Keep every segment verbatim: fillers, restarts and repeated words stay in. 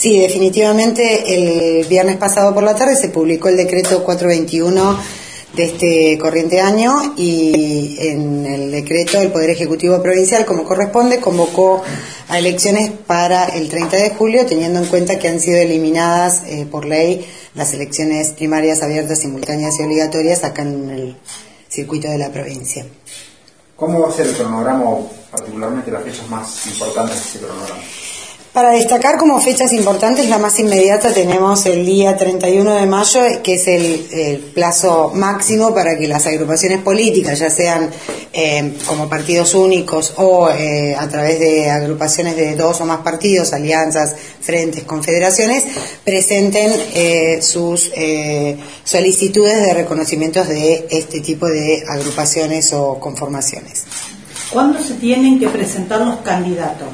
Sí, definitivamente el viernes pasado por la tarde se publicó el decreto cuatrocientos veintiuno de este corriente año, y en el decreto el Poder Ejecutivo Provincial, como corresponde, convocó a elecciones para el treinta de julio, teniendo en cuenta que han sido eliminadas eh, por ley las elecciones primarias abiertas, simultáneas y obligatorias acá en el circuito de la provincia. ¿Cómo va a ser el cronograma, particularmente las fechas más importantes de ese cronograma? Para destacar como fechas importantes, la más inmediata tenemos el día treinta y uno de mayo, que es el, el plazo máximo para que las agrupaciones políticas, ya sean eh, como partidos únicos o eh, a través de agrupaciones de dos o más partidos, alianzas, frentes, confederaciones, presenten eh, sus eh, solicitudes de reconocimientos de este tipo de agrupaciones o conformaciones. ¿Cuándo se tienen que presentar los candidatos?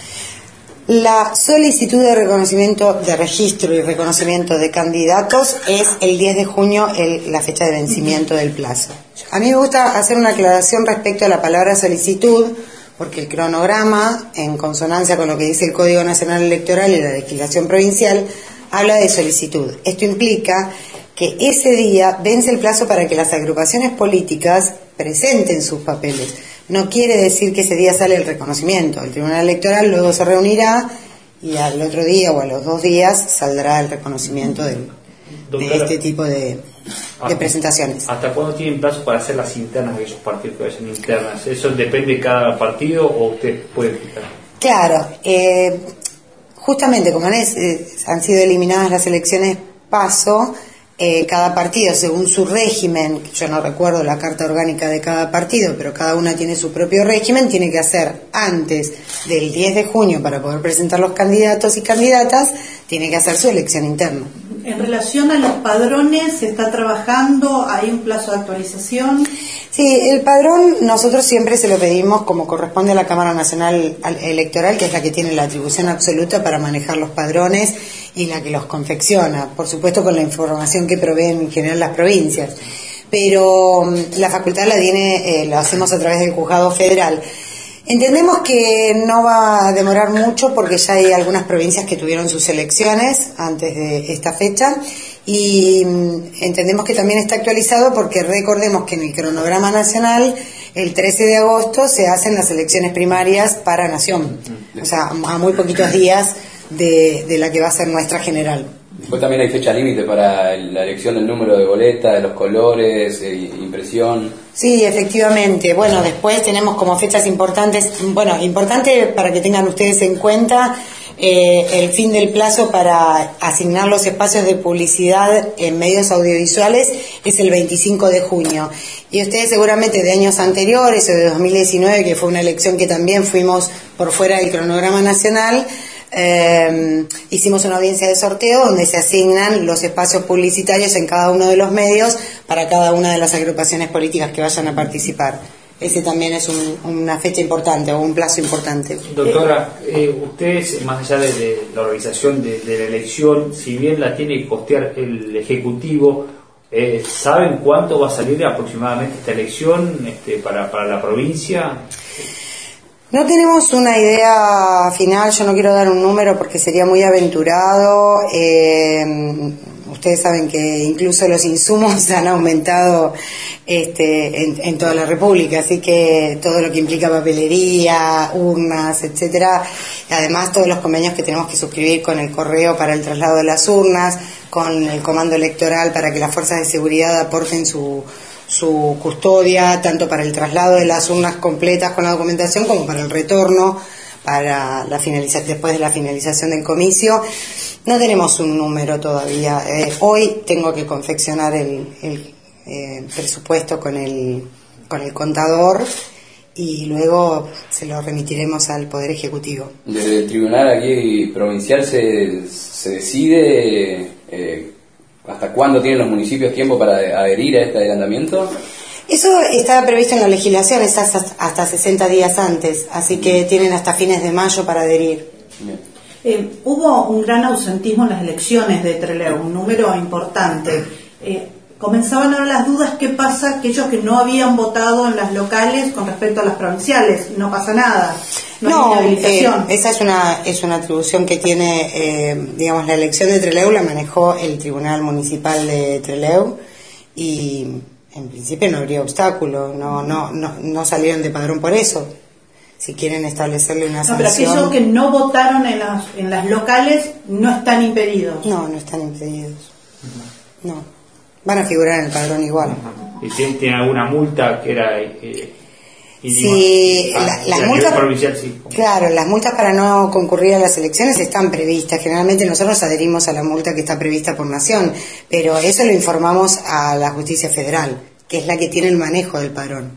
La solicitud de reconocimiento, de registro y reconocimiento de candidatos es el diez de junio, el, la fecha de vencimiento del plazo. A mí me gusta hacer una aclaración respecto a la palabra solicitud, porque el cronograma, en consonancia con lo que dice el Código Nacional Electoral y la legislación provincial, habla de solicitud. Esto implica que ese día vence el plazo para que las agrupaciones políticas presenten sus papeles. No quiere decir que ese día sale el reconocimiento. El Tribunal Electoral luego se reunirá y al otro día o a los dos días saldrá el reconocimiento del, de este tipo de, de presentaciones. ¿Hasta cuándo tienen plazo para hacer las internas de esos partidos que vayan internas? ¿Eso depende de cada partido o usted puede explicar? Claro, eh, justamente como es, eh, han sido eliminadas las elecciones PASO, Eh, cada partido, según su régimen, yo no recuerdo la carta orgánica de cada partido, pero cada una tiene su propio régimen, tiene que hacer antes del diez de junio para poder presentar los candidatos y candidatas, tiene que hacer su elección interna. En relación a los padrones, ¿se está trabajando? ¿Hay un plazo de actualización? Sí, el padrón nosotros siempre se lo pedimos como corresponde a la Cámara Nacional Electoral, que es la que tiene la atribución absoluta para manejar los padrones y la que los confecciona, por supuesto con la información que proveen en general las provincias. Pero la facultad la tiene, eh, lo hacemos a través del Juzgado Federal. Entendemos que no va a demorar mucho porque ya hay algunas provincias que tuvieron sus elecciones antes de esta fecha, y entendemos que también está actualizado porque recordemos que en el cronograma nacional el trece de agosto se hacen las elecciones primarias para Nación, o sea, a muy poquitos días de, de la que va a ser nuestra general. Después también hay fecha límite para la elección del número de boleta, de los colores, eh, impresión. Sí, efectivamente. Bueno, después tenemos como fechas importantes, bueno, importante para que tengan ustedes en cuenta, eh, el fin del plazo para asignar los espacios de publicidad en medios audiovisuales es el veinticinco de junio. Y ustedes seguramente de años anteriores o de dos mil diecinueve, que fue una elección que también fuimos por fuera del cronograma nacional, Eh, hicimos una audiencia de sorteo donde se asignan los espacios publicitarios en cada uno de los medios para cada una de las agrupaciones políticas que vayan a participar. Ese también es un, una fecha importante o un plazo importante. Doctora, eh, ustedes, más allá de, de la organización de, de la elección, si bien la tiene que costear el Ejecutivo, eh, ¿saben cuánto va a salir aproximadamente esta elección este, para, para la provincia? No tenemos una idea final, yo no quiero dar un número porque sería muy aventurado. Eh, ustedes saben que incluso los insumos han aumentado este, en, en toda la República, así que todo lo que implica papelería, urnas, etcétera, además todos los convenios que tenemos que suscribir con el correo para el traslado de las urnas, con el comando electoral para que las fuerzas de seguridad aporten su su custodia, tanto para el traslado de las urnas completas con la documentación como para el retorno, para la finaliza- después de la finalización del comicio. No tenemos un número todavía. Eh, hoy tengo que confeccionar el, el eh, presupuesto con el, con el contador y luego se lo remitiremos al Poder Ejecutivo. Desde el tribunal aquí provincial se, se decide... Eh, ¿Hasta cuándo tienen los municipios tiempo para adherir a este adelantamiento? Eso estaba previsto en la legislación, es hasta, hasta sesenta días antes, así que tienen hasta fines de mayo para adherir. Eh, hubo un gran ausentismo en las elecciones de Trelew, un número importante. Eh, comenzaban ahora las dudas, ¿qué pasa aquellos que no habían votado en las locales con respecto a las provinciales? No pasa nada, no, No, hay inhabilitación. eh, esa es una es una atribución que tiene, eh, digamos, la elección de Trelew la manejó el Tribunal Municipal de Trelew y en principio no habría obstáculo, no no no, no salieron de padrón por eso. Si quieren establecerle una No, pero sanción... aquellos que no votaron en las, en las locales no están impedidos. No, no están impedidos. No. Van a figurar en el padrón igual. ¿Y tiene, tiene alguna multa que era... Eh, Sí, ah, la, las a nivel multas, provincial, sí. claro, las multas para no concurrir a las elecciones están previstas. Generalmente nosotros adherimos a la multa que está prevista por nación, pero eso lo informamos a la justicia federal, que es la que tiene el manejo del padrón.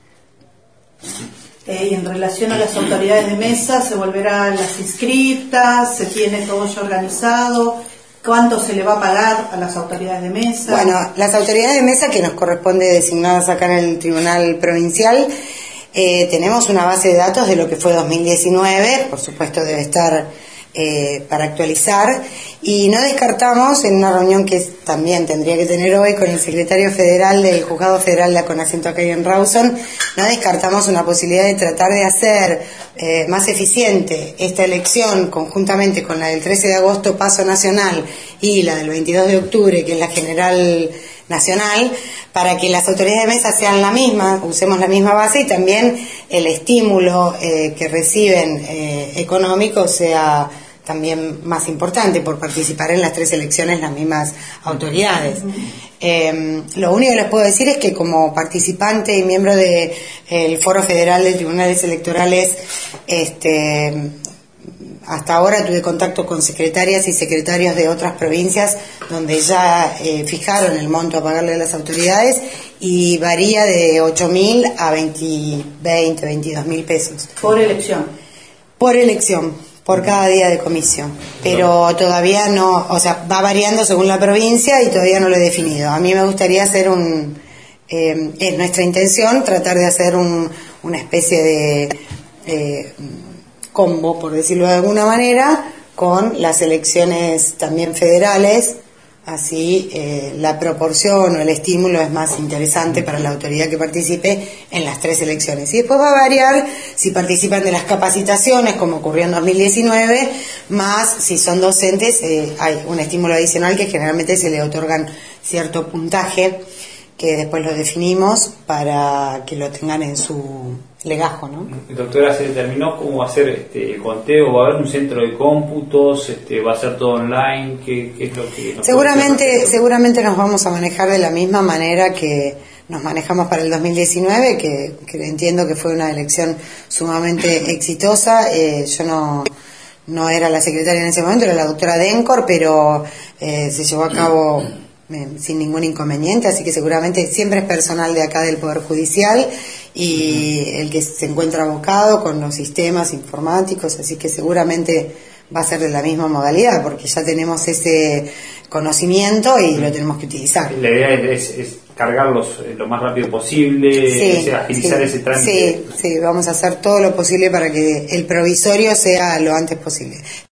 Eh, y en relación a las autoridades de mesa, ¿se volverán las inscriptas? ¿Se tiene todo ya organizado? ¿Cuánto se le va a pagar a las autoridades de mesa? Bueno, las autoridades de mesa que nos corresponde designadas acá en el Tribunal Provincial, eh, tenemos una base de datos de lo que fue dos mil diecinueve, por supuesto debe estar eh, para actualizar, y no descartamos, en una reunión que también tendría que tener hoy con el secretario federal del Juzgado Federal de con asiento acá en Rawson, no descartamos una posibilidad de tratar de hacer eh, más eficiente esta elección conjuntamente con la del trece de agosto, paso nacional, y la del veintidós de octubre, que es la general nacional, para que las autoridades de mesa sean la misma, usemos la misma base, y también el estímulo eh, que reciben eh, económico sea también más importante por participar en las tres elecciones las mismas autoridades. Eh, lo único que les puedo decir es que como participante y miembro del de, Foro Federal de Tribunales Electorales, este, hasta ahora tuve contacto con secretarias y secretarios de otras provincias donde ya eh, fijaron el monto a pagarle a las autoridades y varía de ocho mil a veinte, veintidós mil pesos. Por elección. Por elección. Por cada día de comisión, pero todavía no, o sea, va variando según la provincia y todavía no lo he definido. A mí me gustaría hacer un, eh, es nuestra intención tratar de hacer un, una especie de eh, combo, por decirlo de alguna manera, con las elecciones también federales, así eh, la proporción o el estímulo es más interesante para la autoridad que participe en las tres elecciones. Y después va a variar si participan de las capacitaciones, como ocurrió en dos mil diecinueve, más si son docentes, eh, hay un estímulo adicional que generalmente se le otorgan cierto puntaje, que después lo definimos para que lo tengan en su legajo, ¿no? Doctora, ¿se determinó cómo va a ser este, el conteo? ¿Va a haber un centro de cómputos? Este, ¿Va a ser todo online? ¿Qué, qué es lo que nos seguramente, seguramente nos vamos a manejar de la misma manera que nos manejamos para el dos mil diecinueve, que, que entiendo que fue una elección sumamente exitosa. Eh, yo no, no era la secretaria en ese momento, era la doctora Dencor, pero eh, se llevó a cabo eh, sin ningún inconveniente, así que seguramente siempre es personal de acá del Poder Judicial y el que se encuentra abocado con los sistemas informáticos, así que seguramente va a ser de la misma modalidad, porque ya tenemos ese conocimiento y lo tenemos que utilizar. La idea es, es, es cargarlos lo más rápido posible, sí, o sea, agilizar sí, ese trámite. Sí, sí, vamos a hacer todo lo posible para que el provisorio sea lo antes posible.